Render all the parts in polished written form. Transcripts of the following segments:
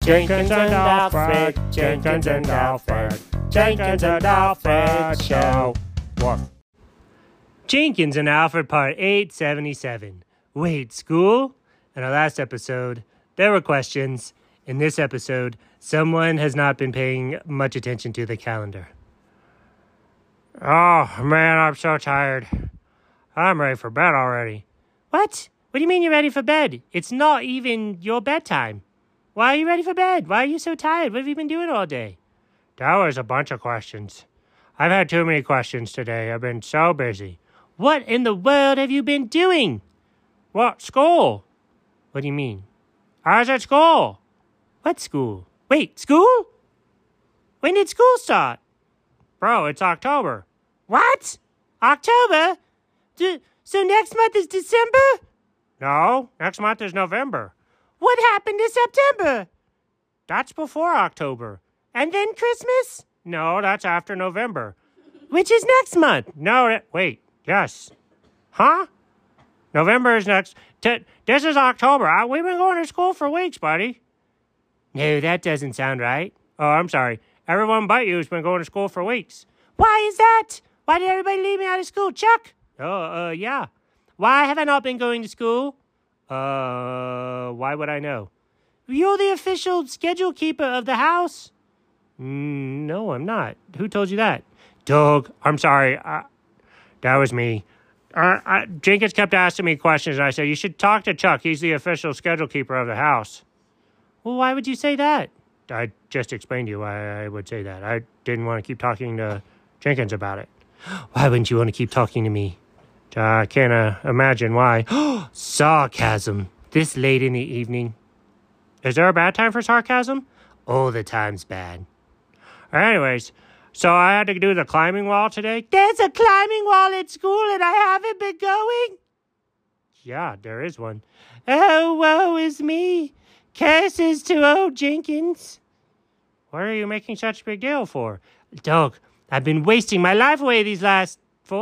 Jenkins and Alfred, Jenkins and Alfred, Jenkins and Alfred Show. What? Jenkins and Alfred Part 877. Wait, school? In our last episode, there were questions. In this episode, someone has not been paying much attention to the calendar. Oh, man, I'm so tired. I'm ready for bed already. What? What do you mean you're ready for bed? It's not even your bedtime. Why are you ready for bed? Why are you so tired? What have you been doing all day? That was a bunch of questions. I've had too many questions today. I've been so busy. What in the world have you been doing? What, school? What do you mean? I was at school. What school? Wait, school? When did school start? Bro, it's October. What? October? So next month is December? No, next month is November. What happened to September? That's before October. And then Christmas? No, that's after November. Which is next month? No, wait, yes. Huh? November is next. This is October. We've been going to school for weeks, buddy. No, that doesn't sound right. Oh, I'm sorry. Everyone but you has been going to school for weeks. Why is that? Why did everybody leave me out of school, Chuck? Yeah. Why have I not been going to school? Why would I know? You're the official schedule keeper of the house. No, I'm not. Who told you that? Doug, I'm sorry. That was me. Jenkins kept asking me questions, and I said, you should talk to Chuck. He's the official schedule keeper of the house. Well, why would you say that? I just explained to you why I would say that. I didn't want to keep talking to Jenkins about it. Why wouldn't you want to keep talking to me? I can't imagine why. Sarcasm. This late in the evening. Is there a bad time for sarcasm? All the time's bad. Anyways, so I had to do the climbing wall today. There's a climbing wall at school and I haven't been going? Yeah, there is one. Oh, woe is me. Curses to old Jenkins. What are you making such a big deal for? Doug, I've been wasting my life away these last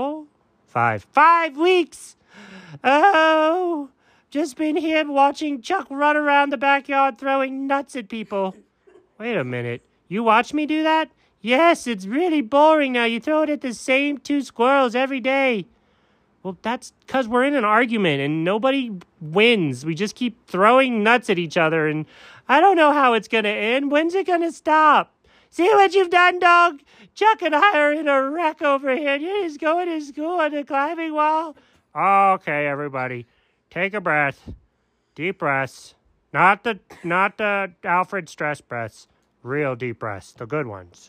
5 weeks. Oh, just been here watching Chuck run around the backyard throwing nuts at people. Wait a minute. You watch me do that? Yes, it's really boring now. You throw it at the same 2 squirrels every day. Well, that's because we're in an argument and nobody wins. We just keep throwing nuts at each other and I don't know how it's going to end. When's it going to stop? See what you've done, dog? Chuck and I are in a wreck over here. You're just going to school on the climbing wall. Okay, everybody. Take a breath. Deep breaths. Not the Alfred stress breaths. Real deep breaths. The good ones.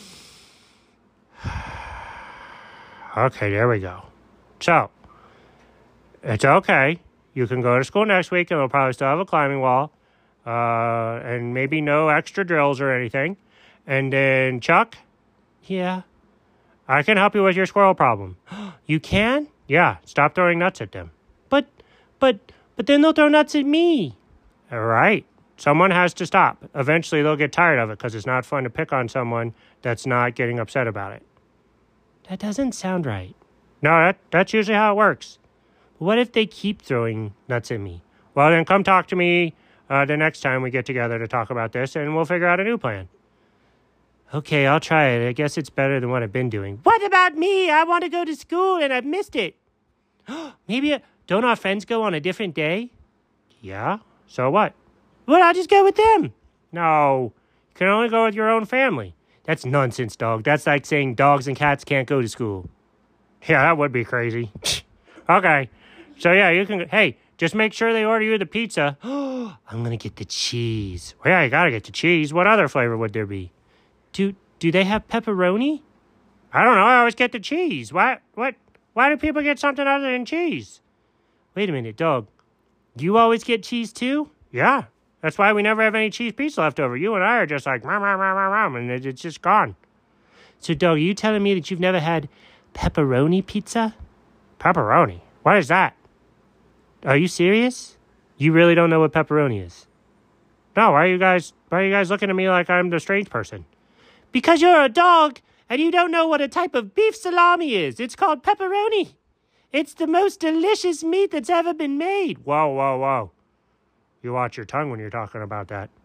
Okay, there we go. So, it's okay. You can go to school next week and we'll probably still have a climbing wall. And maybe no extra drills or anything. And then, Chuck? Yeah? I can help you with your squirrel problem. You can? Yeah, stop throwing nuts at them. But then they'll throw nuts at me. All right. Someone has to stop. Eventually, they'll get tired of it because it's not fun to pick on someone that's not getting upset about it. That doesn't sound right. No, that's usually how it works. But what if they keep throwing nuts at me? Well, then come talk to me the next time we get together to talk about this, and we'll figure out a new plan. Okay, I'll try it. I guess it's better than what I've been doing. What about me? I want to go to school, and I've missed it. Maybe, don't our friends go on a different day? Yeah, so what? Well, I'll just go with them. No, you can only go with your own family. That's nonsense, dog. That's like saying dogs and cats can't go to school. Yeah, that would be crazy. Okay, so yeah, you can, hey, just make sure they order you the pizza. I'm going to get the cheese. Well, yeah, you got to get the cheese. What other flavor would there be? Do they have pepperoni? I don't know. I always get the cheese. Why do people get something other than cheese? Wait a minute, dog. You always get cheese too? Yeah. That's why we never have any cheese pizza left over. You and I are just like, and it's just gone. So, dog, are you telling me that you've never had pepperoni pizza? Pepperoni? What is that? Are you serious? You really don't know what pepperoni is? No, why are you guys looking at me like I'm the strange person? Because you're a dog and you don't know what a type of beef salami is. It's called pepperoni. It's the most delicious meat that's ever been made. Whoa. You watch your tongue when you're talking about that.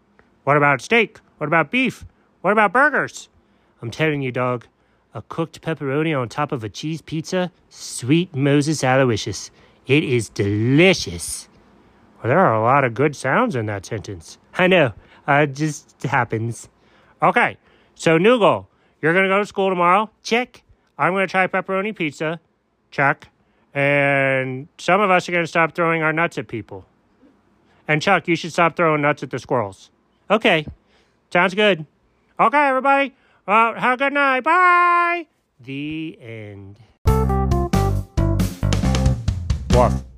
What about steak? What about beef? What about burgers? I'm telling you, dog, a cooked pepperoni on top of a cheese pizza, sweet Moses Aloysius. It is delicious. Well, there are a lot of good sounds in that sentence. I know. It just happens. Okay, so new goal. You're going to go to school tomorrow? Check. I'm going to try pepperoni pizza. Check. And some of us are going to stop throwing our nuts at people. And Chuck, you should stop throwing nuts at the squirrels. Okay. Sounds good. Okay, everybody. Well, have a good night. Bye. The end. Woof.